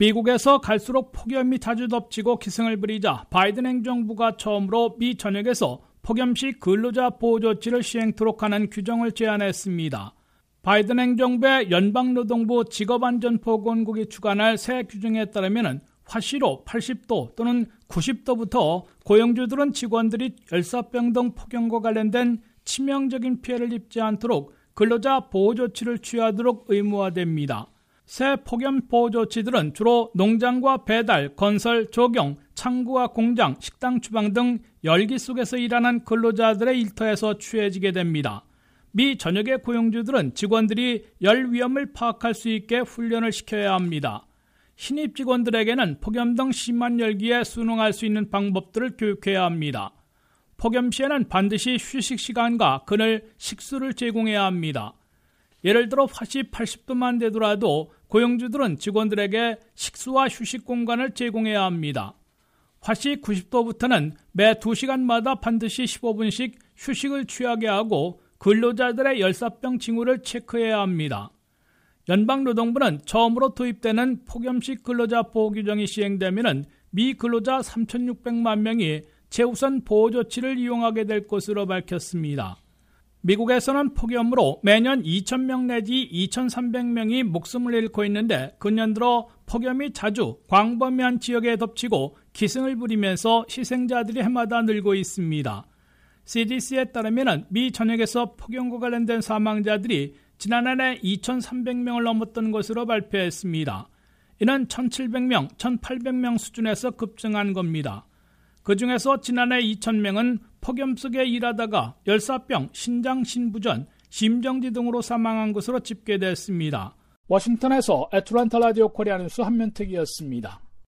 미국에서 갈수록 폭염이 자주 덮치고 기승을 부리자 바이든 행정부가 처음으로 미 전역에서 폭염 시 근로자 보호 조치를 시행토록 하는 규정을 제안했습니다. 바이든 행정부의 연방노동부 직업안전보건국이 주관할 새 규정에 따르면 화씨로 80도 또는 90도부터 고용주들은 직원들이 열사병 등 폭염과 관련된 치명적인 피해를 입지 않도록 근로자 보호 조치를 취하도록 의무화됩니다. 새 폭염 보호 조치들은 주로 농장과 배달, 건설, 조경, 창구와 공장, 식당, 주방 등 열기 속에서 일하는 근로자들의 일터에서 취해지게 됩니다. 미 전역의 고용주들은 직원들이 열 위험을 파악할 수 있게 훈련을 시켜야 합니다. 신입 직원들에게는 폭염 등 심한 열기에 순응할 수 있는 방법들을 교육해야 합니다. 폭염 시에는 반드시 휴식 시간과 그늘, 식수를 제공해야 합니다. 예를 들어 화씨 80도만 되더라도 고용주들은 직원들에게 식수와 휴식 공간을 제공해야 합니다. 화씨 90도부터는 매 2시간마다 반드시 15분씩 휴식을 취하게 하고 근로자들의 열사병 징후를 체크해야 합니다. 연방노동부는 처음으로 도입되는 폭염식 근로자 보호 규정이 시행되면 미 근로자 3,600만 명이 최우선 보호 조치를 이용하게 될 것으로 밝혔습니다. 미국에서는 폭염으로 매년 2,000명 내지 2,300명이 목숨을 잃고 있는데 근년 들어 폭염이 자주 광범위한 지역에 덮치고 기승을 부리면서 희생자들이 해마다 늘고 있습니다. CDC에 따르면 미 전역에서 폭염과 관련된 사망자들이 지난해 2,300명을 넘었던 것으로 발표했습니다. 이는 1,700명, 1,800명 수준에서 급증한 겁니다. 그 중에서 지난해 2,000명은 폭염 속에 일하다가 열사병, 신장 신부전, 심정지 등으로 사망한 것으로 집계됐습니다. 워싱턴에서 애틀랜타 라디오 코리아 뉴스 한면택이었습니다.